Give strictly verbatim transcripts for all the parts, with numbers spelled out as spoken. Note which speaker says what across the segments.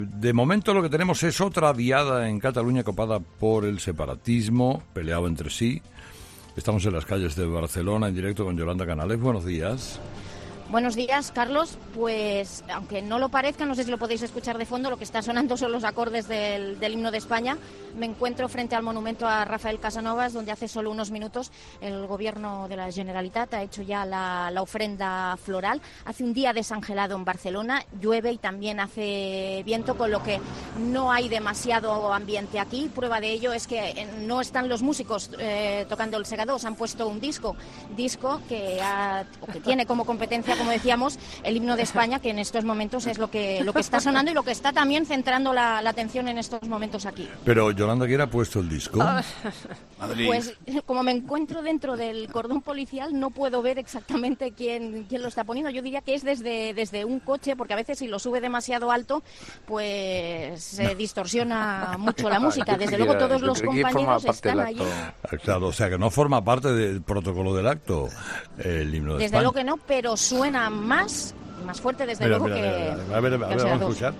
Speaker 1: De momento lo que tenemos es otra diada en Cataluña copada por el separatismo, peleado entre sí. Estamos en las calles de Barcelona en directo con Yolanda Canales. Buenos días.
Speaker 2: Buenos días, Carlos. Pues, aunque no lo parezca, no sé si lo podéis escuchar de fondo, lo que está sonando son los acordes del, del himno de España. Me encuentro frente al monumento a Rafael Casanovas, donde hace solo unos minutos el Gobierno de la Generalitat ha hecho ya la, la ofrenda floral. Hace un día desangelado en Barcelona, llueve y también hace viento, con lo que no hay demasiado ambiente aquí. Prueba de ello es que no están los músicos eh, tocando el segador, han puesto un disco, disco que, ha, que tiene como competencia, como decíamos, el himno de España, que en estos momentos es lo que lo que está sonando y lo que está también centrando la, la atención en estos momentos aquí.
Speaker 1: Pero Yolanda, ¿quién ha puesto el disco?
Speaker 2: Pues como me encuentro dentro del cordón policial, no puedo ver exactamente quién, quién lo está poniendo. Yo diría que es desde, desde un coche, porque a veces si lo sube demasiado alto, pues se no. distorsiona mucho la música. Desde luego todos los compañeros están allí.
Speaker 1: Claro, o sea que no forma parte del protocolo del acto el himno de
Speaker 2: Desde
Speaker 1: España.
Speaker 2: luego que no, pero suena más, más fuerte desde
Speaker 1: mira,
Speaker 2: luego
Speaker 1: mira,
Speaker 2: que...
Speaker 1: mira, mira. A ver, a ver, a ver, vamos a escuchar.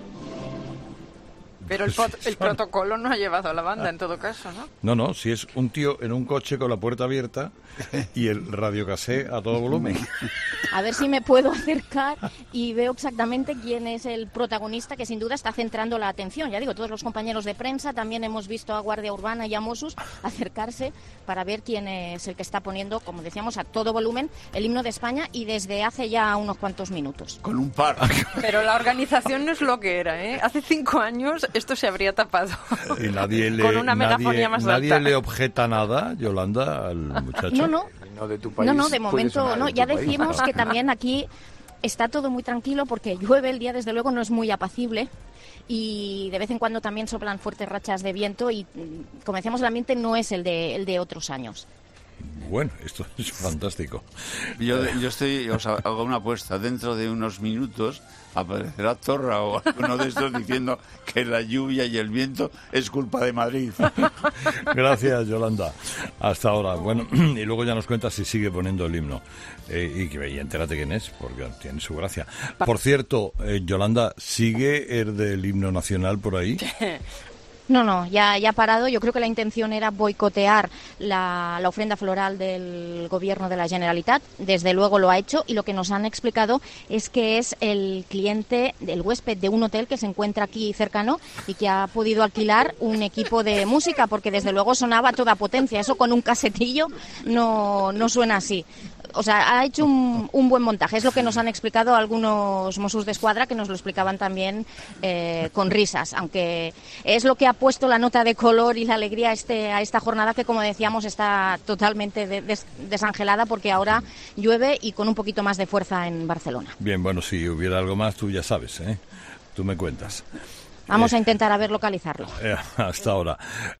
Speaker 3: Pero el, pot- el protocolo no ha llevado a la banda en todo caso, ¿no?
Speaker 1: No, no, si es un tío en un coche con la puerta abierta y el radiocasé a todo volumen.
Speaker 2: A ver si me puedo acercar y veo exactamente quién es el protagonista, que sin duda está centrando la atención. Ya digo, todos los compañeros de prensa, también hemos visto a Guardia Urbana y a Mossos acercarse para ver quién es el que está poniendo, como decíamos, a todo volumen el himno de España, y desde hace ya unos cuantos minutos.
Speaker 4: Con un par.
Speaker 3: Pero la organización no es lo que era, ¿eh? Hace cinco años esto se habría tapado.
Speaker 1: Y nadie le,
Speaker 3: con una megafonía
Speaker 1: nadie,
Speaker 3: más
Speaker 1: nadie
Speaker 3: alta.
Speaker 1: le objeta nada, Yolanda, al muchacho.
Speaker 2: No, no.
Speaker 4: No, de tu país,
Speaker 2: no, no, de momento no. Ya decimos que también aquí está todo muy tranquilo porque llueve, el día desde luego no es muy apacible y de vez en cuando también soplan fuertes rachas de viento y, como decíamos, el ambiente no es el de, el de otros años.
Speaker 1: Bueno, esto es fantástico.
Speaker 4: Yo, yo estoy, os hago una apuesta, dentro de unos minutos aparecerá Torra o alguno de estos diciendo que la lluvia y el viento es culpa de Madrid.
Speaker 1: Gracias, Yolanda. Hasta ahora. Bueno, y luego ya nos cuentas si sigue poniendo el himno. Eh, y, y entérate quién es, porque tiene su gracia. Por cierto, eh, Yolanda, ¿sigue el del himno nacional por ahí?
Speaker 2: No, no, ya, ya ha parado. Yo creo que la intención era boicotear la, la ofrenda floral del Gobierno de la Generalitat. Desde luego lo ha hecho, y lo que nos han explicado es que es el cliente, el huésped de un hotel que se encuentra aquí cercano y que ha podido alquilar un equipo de música, porque desde luego sonaba a toda potencia. Eso con un casetillo no, no suena así. O sea, ha hecho un, un buen montaje. Es lo que nos han explicado algunos Mossos de Escuadra, que nos lo explicaban también eh, con risas, aunque es lo que ha puesto la nota de color y la alegría a, este, a esta jornada, que, como decíamos, está totalmente de, des, desangelada, porque ahora llueve y con un poquito más de fuerza en Barcelona.
Speaker 1: Bien, bueno, si hubiera algo más, tú ya sabes, ¿eh? Tú me cuentas.
Speaker 2: Vamos
Speaker 1: eh,
Speaker 2: a intentar a ver localizarlo.
Speaker 1: Eh, hasta ahora.